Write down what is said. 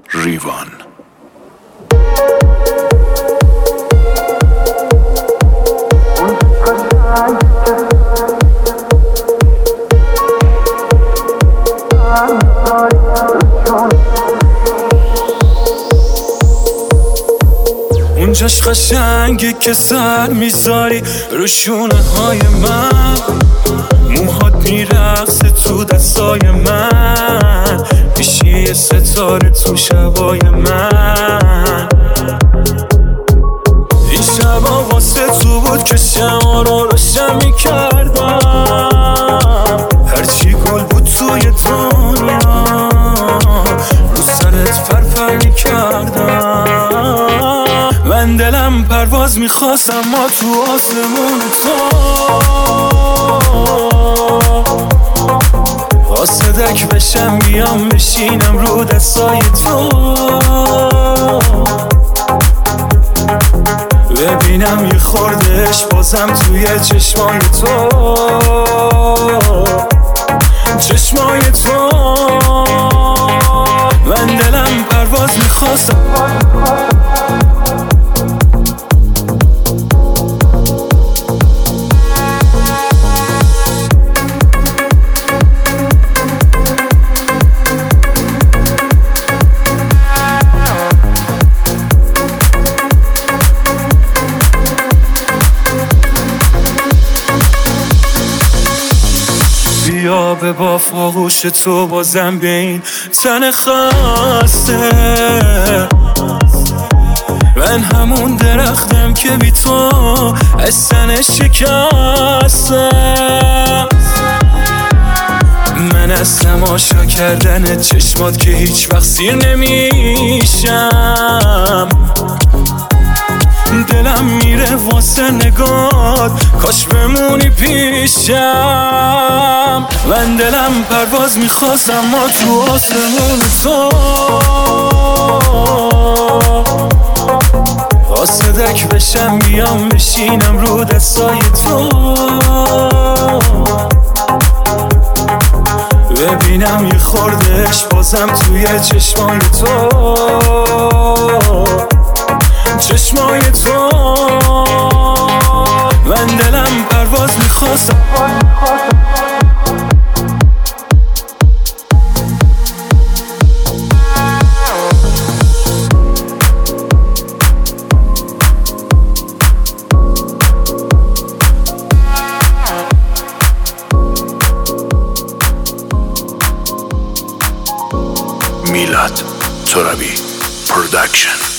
ریوان. اونجاش قشنگه که سر میذاری رو شونه های من، موهات میرقصه تو دستای من، میشی ستاره تو شبای من. این شبا واسه تو بود که شما رو روشن میکردم، هرچی گل بود توی دنیا رو سرت فرفر میکردم. من دلم پرواز میخواست اما تو آسمون تو قاصدک بشم بیام بشینم رو دستای تو، ببینم یه خوردش بازم توی چشمای تو، چشمای تو. من دلم پرواز میخواست بیا به باف آغوش تو بازم به این تن خسته. من همون درختم که بی تو از تنش شکستم. من از تماشا کردن چشمات که هیچ وقت سیر نمیشم، دلم میره واسه نگات کاش بمونی پیشم. من دلم پرواز میخواست اما تو آسمون تو قاصدک بشم بیام بشینم رو دستای تو، ببینم یه خوردش بازم توی چشمای تو، چشمای تو. من دلم پرواز میخواست میلاد ترابی پروداکشن.